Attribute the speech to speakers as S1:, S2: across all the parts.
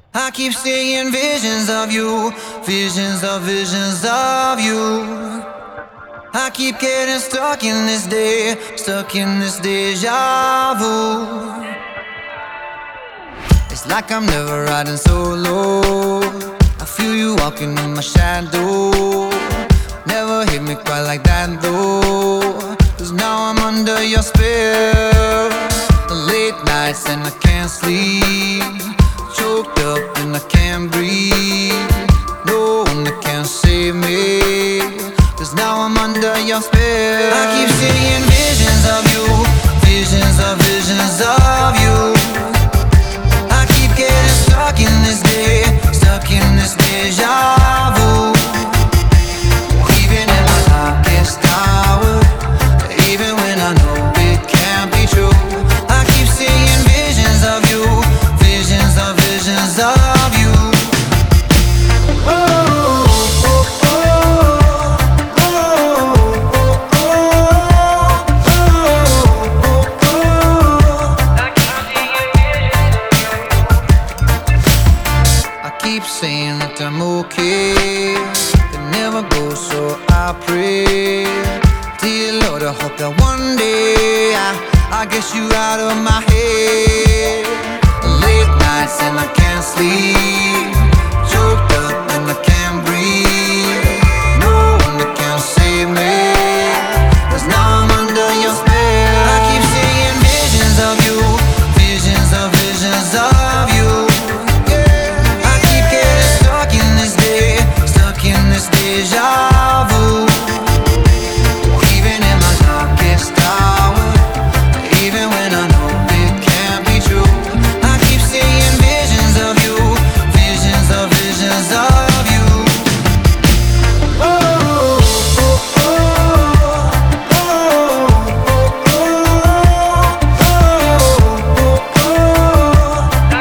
S1: I keep seeing visions of you, visions of you. I keep getting stuck in this day, stuck in this deja vu. It's like I'm never riding solo. I feel you walking in my shadow. Never hit me quite like that though. Cause now I'm under your spell. The late nights and I can't sleep. Choked up and I can't breathe. No one that can save me. Cause now I'm under your spell. I keep seeing visions of you, visions of you. I keep getting stuck in this day, stuck in this deja vu. Even in my darkest hour, even when I know it can't be true, I keep seeing visions of you, visions of you. Oh, oh, oh, oh, oh, oh, oh. I keep saying that I'm okay, but never go, so I pray. Dear Lord, I hope that one day I get you out of my head. Late nights and I can't sleep, choked up and I can't breathe. No one that can save me, cause now I'm under your spell. I keep seeing visions of you, visions of you. Yeah. I keep getting stuck in this day, stuck in this deja vu. Even in my darkest hour, even when I know it can't be true, I keep seeing visions of you, visions of you. Oh, oh, oh, oh, oh, oh, oh.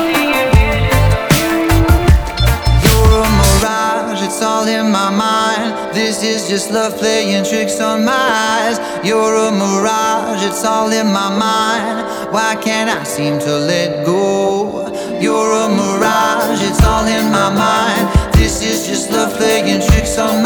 S1: You're a mirage, it's all in my mind. This is just love playing tricks on my eyes. You're a mirage, it's all in my mind. Why can't I seem to let go? You're a mirage, it's all in my mind. This is just love playing tricks on my